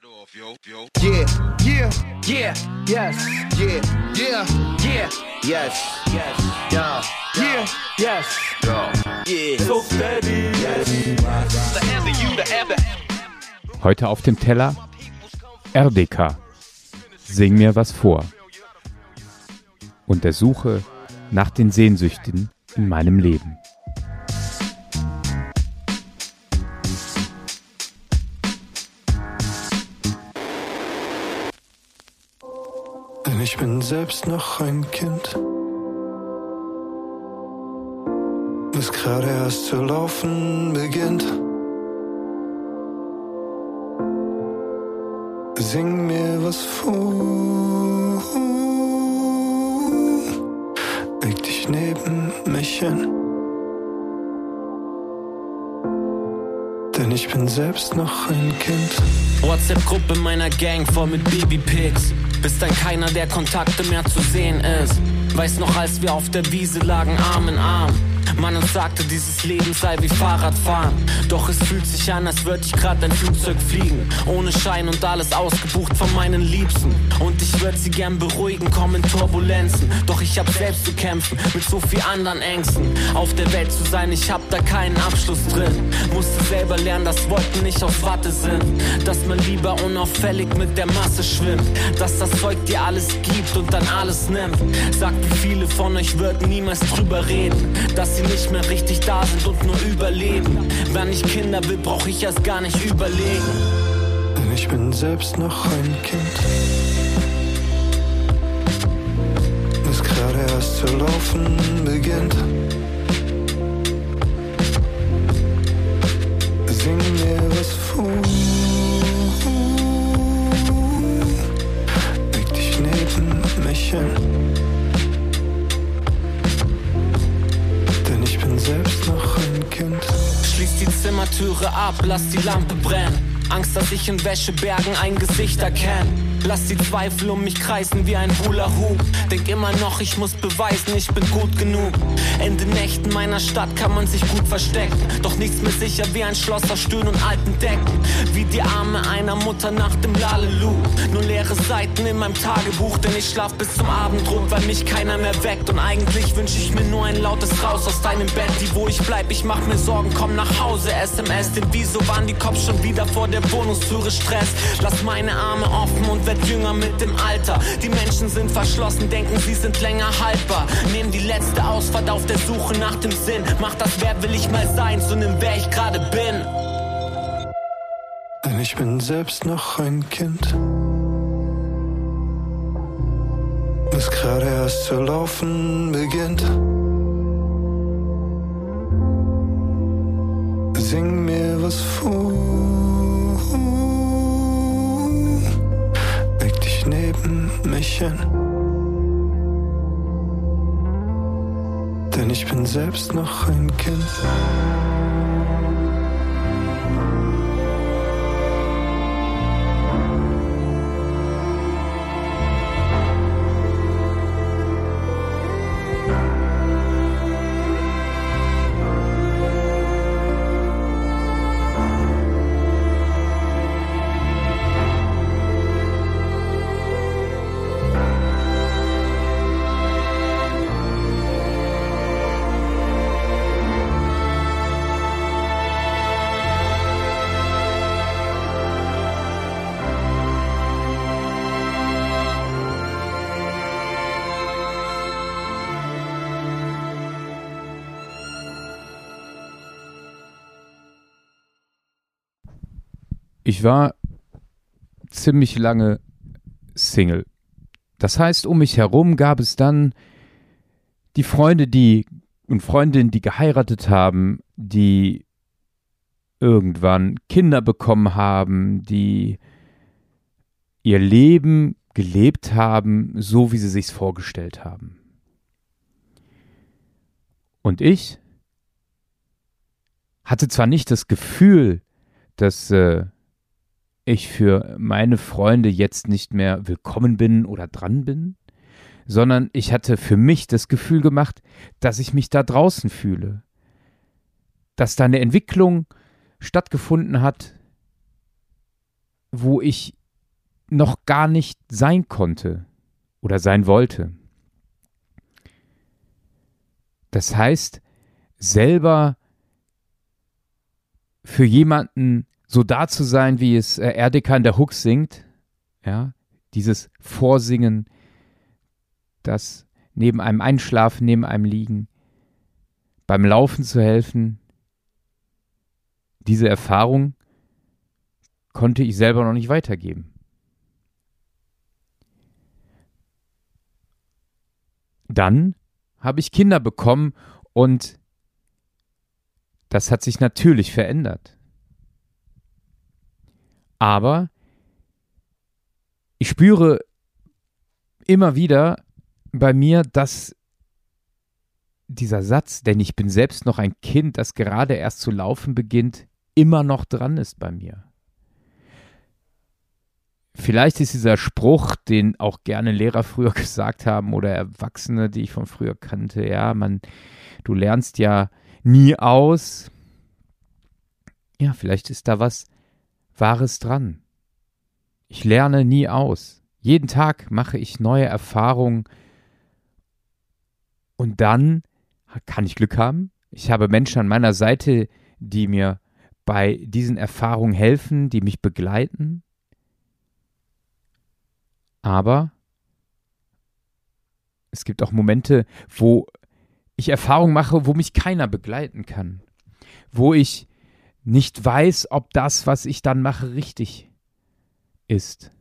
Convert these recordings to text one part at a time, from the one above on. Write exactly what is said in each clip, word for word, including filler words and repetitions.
Yeah, yeah, yeah, yes, yeah, yeah, yeah, yes, yes, yeah, yeah, yes, yeah, so steady, yes, forever you, forever. Heute auf dem Teller R D K. Sing mir was vor. Und der Suche nach den Sehnsüchten in meinem Leben. Denn ich bin selbst noch ein Kind, das gerade erst zu laufen beginnt. Sing mir was vor, leg dich neben mich hin, denn ich bin selbst noch ein Kind. WhatsApp-Gruppe meiner Gang voll mit Babypics, bis dann keiner der Kontakte mehr zu sehen ist. Weiß noch, als wir auf der Wiese lagen, Arm in Arm, man uns sagte, dieses Leben sei wie Fahrradfahren. Doch es fühlt sich an, als würde ich grad ein Flugzeug fliegen, ohne Schein und alles ausgebucht von meinen Liebsten. Und ich würde sie gern beruhigen, kommen Turbulenzen. Doch ich hab selbst zu kämpfen, mit so viel anderen Ängsten. Auf der Welt zu sein, ich hab da keinen Abschluss drin. Musste selber lernen, dass Wolken nicht aus Watte sind. Dass man lieber unauffällig mit der Masse schwimmt. Dass das Zeug dir alles gibt und dann alles nimmt. Sagt, wie viele von euch würden niemals drüber reden, dass sie nicht mehr richtig da sind und nur überleben. Wenn ich Kinder will, brauch ich erst gar nicht überlegen. Denn ich bin selbst noch ein Kind, das gerade erst zu laufen beginnt. Sing mir was vor, leg dich neben mich hin, denn ich bin selbst noch ein Kind. Schließ die Zimmertüre ab, lass die Lampe brennen. Angst, dass ich in Wäschebergen ein Gesicht erkenne. Lass die Zweifel um mich kreisen wie ein Hula-Hoop. Denk immer noch, ich muss beweisen, ich bin gut genug. In den Nächten meiner Stadt kann man sich gut verstecken. Doch nichts mehr sicher wie ein Schloss aus Stühlen und alten Decken. Wie die Arme einer Mutter nach dem Lalelu. Nur leere Seiten in meinem Tagebuch, denn ich schlaf bis zum Abendrot, weil mich keiner mehr weckt. Und eigentlich wünsch ich mir nur ein lautes Raus aus deinem Bett. Die, wo ich bleib, ich mach mir Sorgen, komm nach Hause. S M S, denn wieso waren die Cops schon wieder vor der Wohnungstüre? Stress, lass meine Arme offen und werd jünger mit dem Alter. Die Menschen sind verschlossen, denken sie sind länger haltbar. Nehmen die letzte Ausfahrt auf der Suche nach dem Sinn. Mach das, wer will ich mal sein, so nimm wer ich gerade bin. Denn ich bin selbst noch ein Kind, das gerade erst zu laufen beginnt. Sing mir was vor, leg dich neben mich hin, denn ich bin selbst noch ein Kind. Ich war ziemlich lange Single. Das heißt, um mich herum gab es dann die Freunde, die und Freundinnen, die geheiratet haben, die irgendwann Kinder bekommen haben, die ihr Leben gelebt haben, so wie sie sich's vorgestellt haben. Und ich hatte zwar nicht das Gefühl, dass äh, ich für meine Freunde jetzt nicht mehr willkommen bin oder dran bin, sondern ich hatte für mich das Gefühl gemacht, dass ich mich da draußen fühle, dass da eine Entwicklung stattgefunden hat, wo ich noch gar nicht sein konnte oder sein wollte. Das heißt, selber für jemanden so da zu sein, wie es äh, Erdeka in der Hook singt, ja, dieses Vorsingen, das neben einem einschlafen, neben einem liegen, beim Laufen zu helfen, diese Erfahrung konnte ich selber noch nicht weitergeben. Dann habe ich Kinder bekommen und das hat sich natürlich verändert. Aber ich spüre immer wieder bei mir, dass dieser Satz, denn ich bin selbst noch ein Kind, das gerade erst zu laufen beginnt, immer noch dran ist bei mir. Vielleicht ist dieser Spruch, den auch gerne Lehrer früher gesagt haben oder Erwachsene, die ich von früher kannte, ja, man, du lernst ja nie aus. Ja, vielleicht ist da was Wahres dran. Ich lerne nie aus. Jeden Tag mache ich neue Erfahrungen und dann kann ich Glück haben. Ich habe Menschen an meiner Seite, die mir bei diesen Erfahrungen helfen, die mich begleiten. Aber es gibt auch Momente, wo ich Erfahrungen mache, wo mich keiner begleiten kann. Wo ich nicht weiß, ob das, was ich dann mache, richtig ist.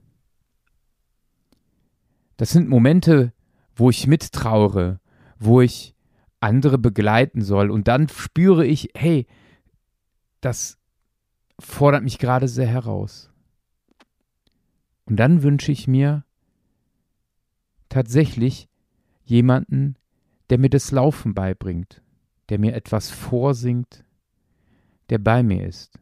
Das sind Momente, wo ich mittrauere, wo ich andere begleiten soll. Und dann spüre ich, hey, das fordert mich gerade sehr heraus. Und dann wünsche ich mir tatsächlich jemanden, der mir das Laufen beibringt, der mir etwas vorsingt, der bei mir ist.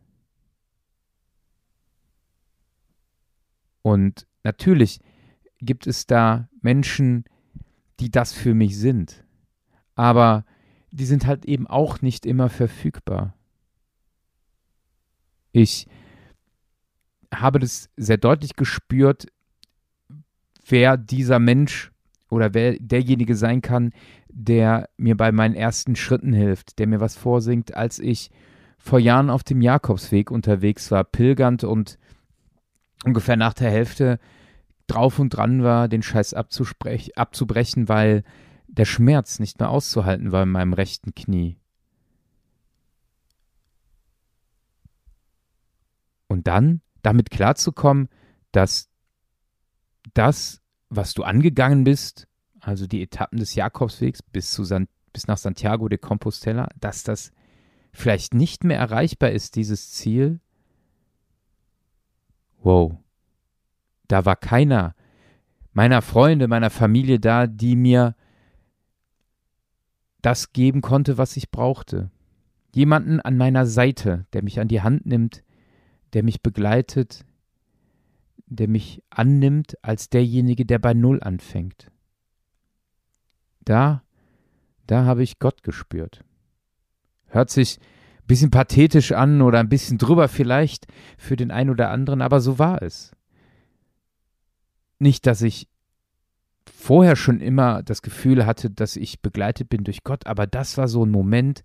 Und natürlich gibt es da Menschen, die das für mich sind. Aber die sind halt eben auch nicht immer verfügbar. Ich habe das sehr deutlich gespürt, wer dieser Mensch oder wer derjenige sein kann, der mir bei meinen ersten Schritten hilft, der mir was vorsingt, als ich vor Jahren auf dem Jakobsweg unterwegs war, pilgernd und ungefähr nach der Hälfte drauf und dran war, den Scheiß abzubrechen, weil der Schmerz nicht mehr auszuhalten war in meinem rechten Knie. Und dann damit klarzukommen, dass das, was du angegangen bist, also die Etappen des Jakobswegs bis, zu San, bis nach Santiago de Compostela, dass das vielleicht nicht mehr erreichbar ist, dieses Ziel. Wow, da war keiner meiner Freunde, meiner Familie da, die mir das geben konnte, was ich brauchte. Jemanden an meiner Seite, der mich an die Hand nimmt, der mich begleitet, der mich annimmt als derjenige, der bei Null anfängt. Da, da habe ich Gott gespürt. Hört sich ein bisschen pathetisch an oder ein bisschen drüber vielleicht für den einen oder anderen, aber so war es. Nicht, dass ich vorher schon immer das Gefühl hatte, dass ich begleitet bin durch Gott, aber das war so ein Moment,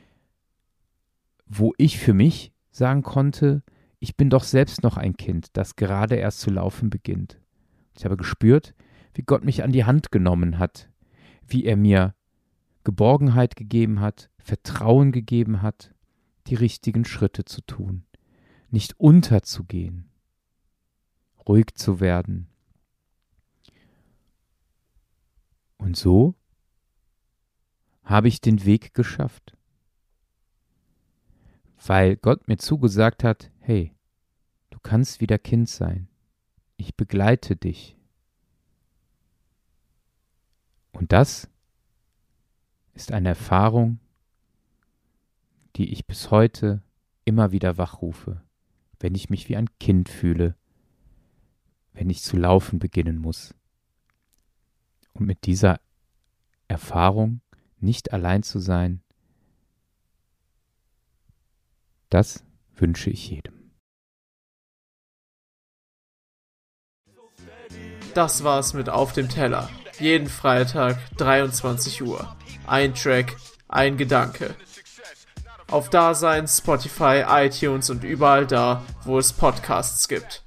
wo ich für mich sagen konnte, ich bin doch selbst noch ein Kind, das gerade erst zu laufen beginnt. Ich habe gespürt, wie Gott mich an die Hand genommen hat, wie er mir Geborgenheit gegeben hat, Vertrauen gegeben hat, die richtigen Schritte zu tun, nicht unterzugehen, ruhig zu werden. Und so habe ich den Weg geschafft, weil Gott mir zugesagt hat, hey, du kannst wieder Kind sein, ich begleite dich. Und das ist eine Erfahrung, die ich bis heute immer wieder wachrufe, wenn ich mich wie ein Kind fühle, wenn ich zu laufen beginnen muss. Und mit dieser Erfahrung, nicht allein zu sein, das wünsche ich jedem. Das war's mit Auf dem Teller. Jeden Freitag, dreiundzwanzig Uhr. Ein Track, ein Gedanke. Auf Dasein, Spotify, iTunes und überall da, wo es Podcasts gibt.